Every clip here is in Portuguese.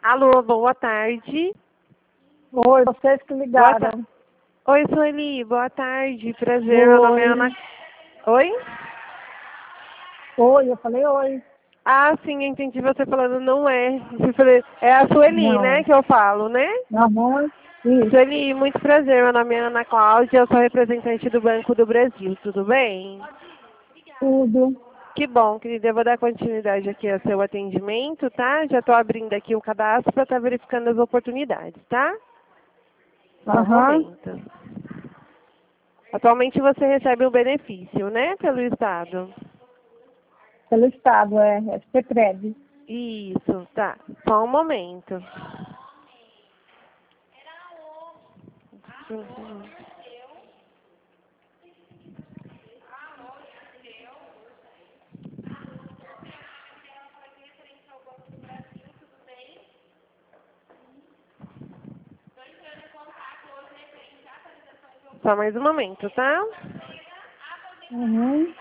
Alô, boa tarde. Oi, vocês que ligaram. Oi, Sueli, boa tarde. Prazer, meu nome é Ana. Oi? Oi, eu falei oi. Ah, sim, entendi você falando não é. Eu falei, é a Sueli, Não. né, que eu falo, né? Aham, isso. Sueli, muito prazer. Meu nome é Ana Cláudia, eu sou representante do Banco do Brasil, tudo bem? Tudo. Que bom, querida. Eu vou dar continuidade aqui ao seu atendimento, tá? Já estou abrindo aqui o cadastro para estar verificando as oportunidades, tá? Só um Aham. momento. Atualmente você recebe um benefício, né, pelo Estado? Pelo Estado, é FPPREV. Isso, tá. Só um momento. Só mais um momento, tá? Uhum.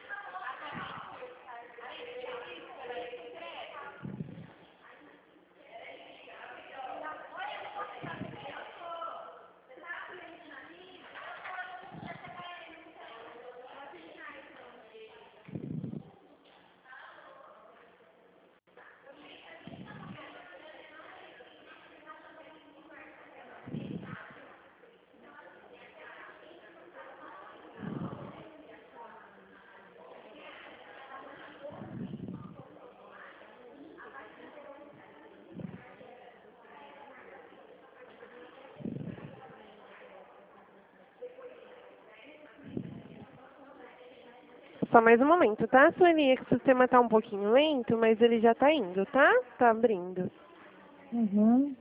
Só mais um momento, tá, Sueli? É que o sistema tá um pouquinho lento, mas ele já tá indo, tá? Tá abrindo. Uhum.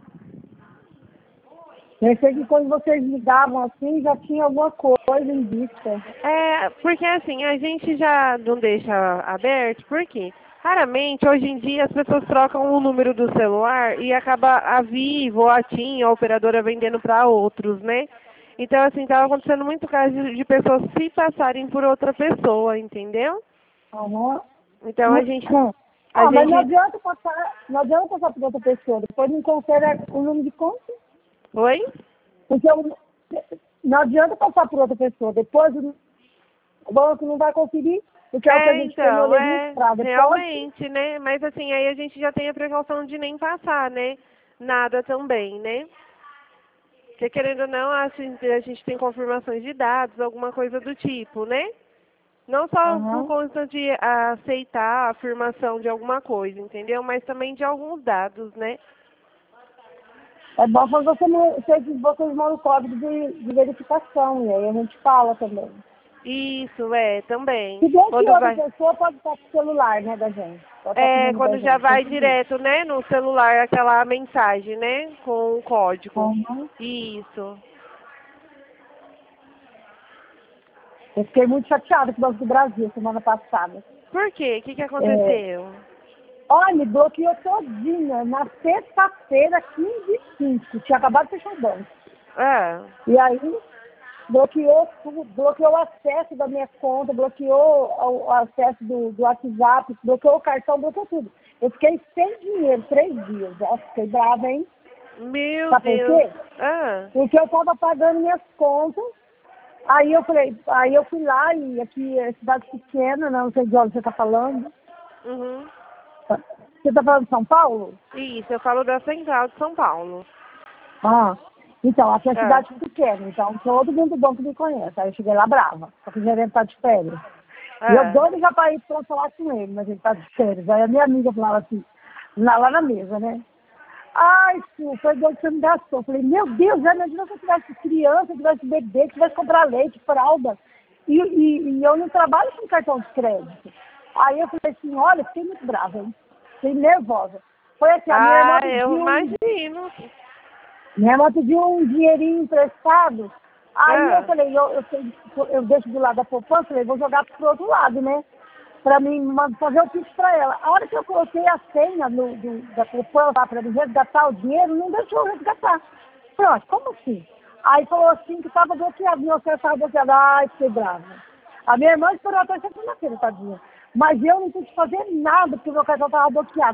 Eu sei que quando vocês ligavam assim, já tinha alguma coisa em vista. É, porque assim, a gente já não deixa aberto, por quê? Raramente, hoje em dia, as pessoas trocam o número do celular e acaba a Vivo, a TIM, a operadora vendendo para outros, né? Então, assim, estava acontecendo muito caso de pessoas se passarem por outra pessoa, entendeu? Aham. Então, a gente... A Ah, mas não gente... adianta passar por outra pessoa. Depois não confere o número de conta. Oi? Porque não adianta passar por outra pessoa. Depois o banco não vai conferir, porque é o que a gente tem no Então, registrado. Pode. realmente, né? Mas assim, aí a gente já tem a precaução de nem passar, né? Nada também, né? Porque querendo ou não, assim, a gente tem confirmações de dados, alguma coisa do tipo, né? Não só por Aham. conta de aceitar a afirmação de alguma coisa, entendeu? Mas também de alguns dados, né? É bom quando vocês mandam o código de verificação, e aí a gente fala também. Isso, também. Se bem que Quando outra vai. pessoa pode estar com o celular, né, da gente. Pode estar com o É, número da quando já gente. Tem vai que ver. direto, né, no celular, aquela mensagem, né? Com o código. Aham. Isso. Eu fiquei muito chateada com o Banco do Brasil semana passada. Por quê? O que que É, aconteceu? olha, me bloqueou todinha. Na sexta-feira, 15h05. Tinha acabado de fechar o banco. Ah, E aí, bloqueou tudo, bloqueou o acesso da minha conta, bloqueou o acesso do WhatsApp, bloqueou o cartão, bloqueou tudo. Eu fiquei sem dinheiro 3 dias. Nossa, fiquei brava, hein? meu Sabe por Deus. quê? Ah, Porque eu estava pagando minhas contas. Aí eu fui lá e aqui é cidade pequena, não sei de onde você está falando. uhum. Você está falando de São Paulo? Isso, eu falo da Central de São Paulo. Ah, então, aqui é Ah, cidade pequena, então todo mundo do banco me conhece. Aí eu cheguei lá brava, porque o gerente tá de férias. E eu ah, doido já para ir para falar com ele, mas ele tá de férias. Aí a minha amiga falava assim, lá na mesa, né? Ai, Su, foi Deus que você me gastou. Eu falei, meu Deus, já imagina se eu tivesse criança, tivesse bebê, tivesse comprar leite, fralda. E eu não trabalho com cartão de crédito. Aí eu falei assim, olha, fiquei muito brava, hein? Fiquei nervosa. Foi assim, a minha irmã eu pediu imagino. minha irmã pediu um dinheirinho emprestado. Aí eu Ah, falei, eu deixo do lado da poupança, falei, vou jogar pro outro lado, né? Pra mim fazer o pix pra ela. A hora que eu coloquei a senha da poupança lá pra mim resgatar o dinheiro, não deixou eu resgatar. Pronto, como assim? Aí falou assim que tava bloqueado, meu acesso tava bloqueado. Ai, fiquei brava. A minha irmã esperou até segunda-feira, tadinha. Mas eu não pude fazer nada porque meu cartão tava bloqueado.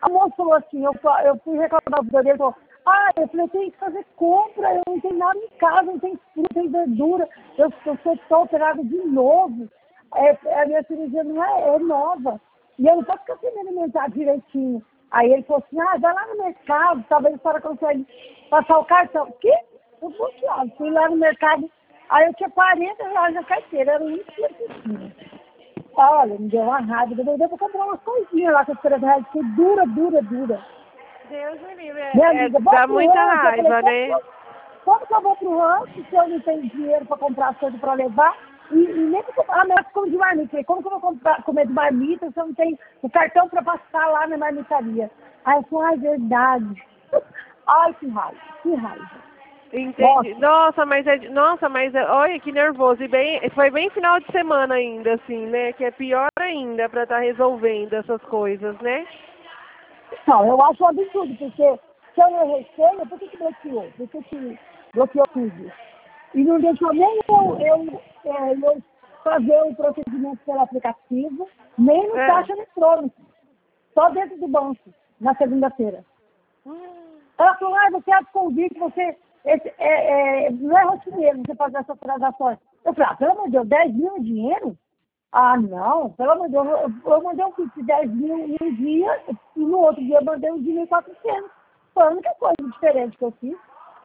A moça falou assim, eu fui reclamar do dele, falou, eu falei, eu tenho que fazer compra, eu não tenho nada em casa, não tem fruta, não tem verdura, eu estou operada de novo, a minha cirurgia não é nova, e eu não posso ficar sem me alimentar direitinho. Aí ele falou assim, vai lá no mercado, talvez a senhora consiga passar o cartão. O quê? Eu falei, fui lá no mercado, aí eu tinha R$ 40 na carteira, era muito difícil. Olha, me deu uma raiva, deu pra comprar umas coisinhas lá com os R$ 40, que dura. Deus me livre. Minha amiga, Dá muita rancho. Eu raiva, falei, né? como que eu vou pro rancho se eu não tenho dinheiro para comprar as coisas para levar? E nem para comprar, mas como de marmita. Como que eu vou comer de marmita se eu não tenho o cartão para passar lá na marmitaria? Aí eu falei, verdade. Ai, que raiva. Entendi. Nossa, mas olha que nervoso. E foi bem final de semana ainda, assim, né? Que é pior ainda para estar resolvendo essas coisas, né? Não, eu acho um absurdo, porque se eu não receio, por que bloqueou? Por que bloqueou tudo? E não deixou nem eu fazer o procedimento pelo aplicativo, nem no caixa eletrônico, só dentro do banco, na segunda-feira. Ela falou, você é de convite, não é rotineiro você fazer essas transações. Eu falei, pelo amor de Deus, 10 mil em dinheiro? Não, pelo amor de Deus, eu mandei um kit de 10 mil em um dia e no outro dia eu mandei um de 1.400. Foi a única coisa diferente que eu fiz.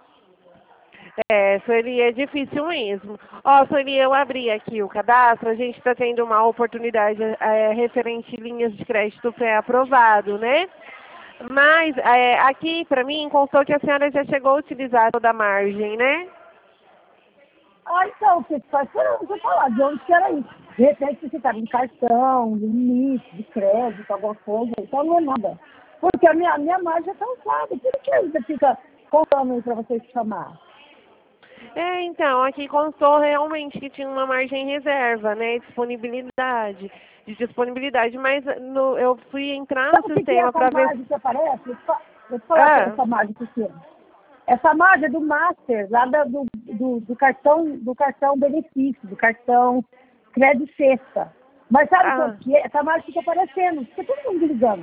Sueli, é difícil mesmo. Sueli, eu abri aqui o cadastro, a gente está tendo uma oportunidade referente a linhas de crédito pré-aprovado, né? Mas aqui, para mim, constou que a senhora já chegou a utilizar toda a margem, né? Então, você está esperando você falar de onde que era isso. De repente você está em cartão, limite, de crédito, alguma coisa, então não é nada. Porque a minha margem é tão usada, por que ainda fica contando aí para vocês chamar? Então, aqui constou realmente que tinha uma margem reserva, né? De disponibilidade, mas eu fui entrar no sistema para ver... Sabe o que é essa margem que aparece? Vou te falar essa margem pequena. Essa margem é do Master, lá do cartão benefício, do cartão crédito sexta. Mas sabe quanto que é? Essa margem fica aparecendo, fica todo mundo ligando.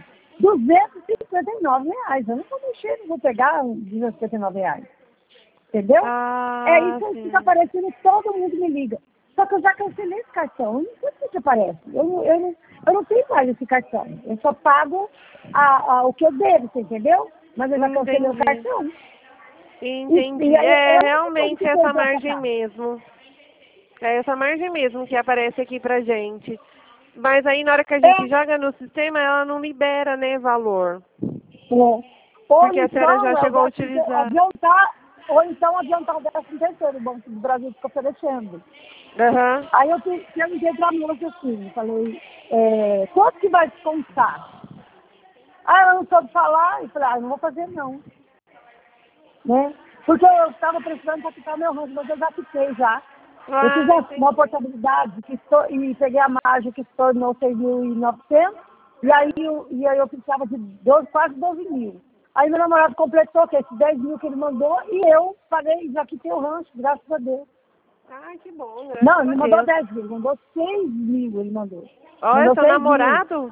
R$ 259. Eu não vou mexer, não vou pegar R$ 259. Entendeu? Isso que fica aparecendo, todo mundo me liga. Só que eu já cancelei esse cartão, eu não sei o que aparece. Eu não tenho mais esse cartão. Eu só pago o que eu devo, você entendeu? Mas eu já cancelei o cartão. Entendi. Realmente essa margem mesmo. É essa margem mesmo que aparece aqui pra gente. Mas aí na hora que a gente joga no sistema, ela não libera, né, valor. Porque a senhora já chegou a utilizar. Ou então adiantar o 13º, o Banco do Brasil fica oferecendo. Aí eu perguntei pra moça assim, falei, quanto que vai descontar? Ela não soube falar, e falei, não vou fazer não. Né? Porque eu estava precisando para quitar meu rancho, mas eu já quitei já. Eu fiz uma portabilidade e peguei a margem que se tornou 6.900, e aí eu precisava de quase 12 mil. Aí meu namorado completou que esses 10 mil que ele mandou e eu paguei, já quitei o rancho, graças a Deus. Que bom, Não, ele mandou 10 mil, ele mandou 6 mil, ele mandou. Olha, seu namorado?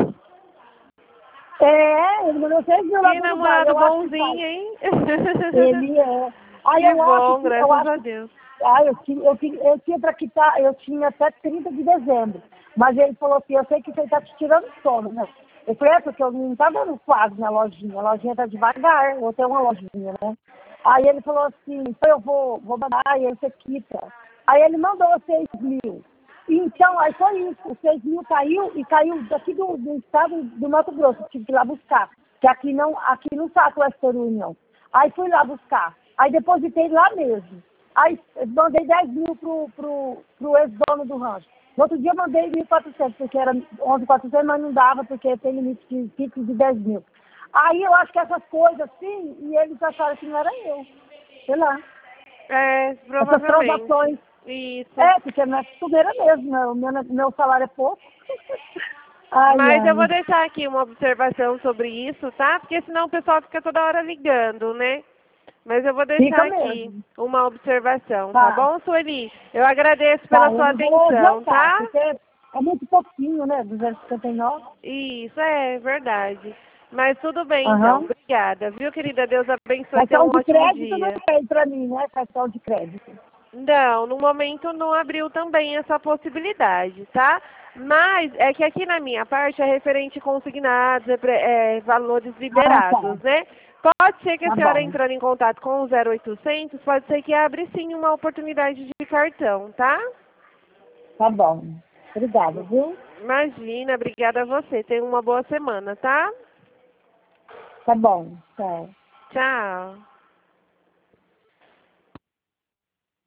Ele mandou 6 mil lá que namorado bonzinho, hein? Ele é. Aí que bom, graças a Deus. Eu tinha para quitar, eu tinha até 30 de dezembro. Mas ele falou assim, eu sei que você está te tirando sono, né? Eu falei, porque eu não estava dando quase na lojinha. A lojinha está devagar, eu tenho uma lojinha, né? Aí ele falou assim, então eu vou mandar, e aí você quita. Aí ele mandou 6 mil. Então, aí foi isso. Os 6 mil caiu, e caiu daqui do estado do Mato Grosso. Tive que ir lá buscar. Que aqui não está com essa reunião. Aí fui lá buscar. Aí depositei lá mesmo. Aí mandei 10 mil pro ex-dono do rancho. No outro dia eu mandei 1.400, porque era 11.400, mas não dava, porque tem limite de fixo de 10 mil. Aí eu acho que essas coisas assim, e eles acharam que não era eu. Sei lá. Provavelmente. Essas transações. Isso. Porque não é costumeira mesmo, meu salário é pouco. Mas eu vou deixar aqui uma observação sobre isso, tá? Porque senão o pessoal fica toda hora ligando, né? Mas eu vou deixar aqui uma observação, tá bom, Sueli? Eu agradeço pela sua atenção, tá? Porque é muito pouquinho, né? 259. Isso, é verdade. Mas tudo bem, Aham. então. Obrigada, viu, querida? Deus abençoe. Tenha Cartão um de ótimo crédito não dia. tem pra mim, né? Cartão de crédito. Não, no momento não abriu também essa possibilidade, tá? Mas é que aqui na minha parte é referente consignados, valores Ah, tá. liberados, né? Pode ser que a Tá senhora bom. entrando em contato com o 0800, pode ser que abre sim uma oportunidade de cartão, tá? Tá bom. Obrigada, viu? Imagina, obrigada a você. Tenha uma boa semana, tá? Tá bom. Tchau. Tchau.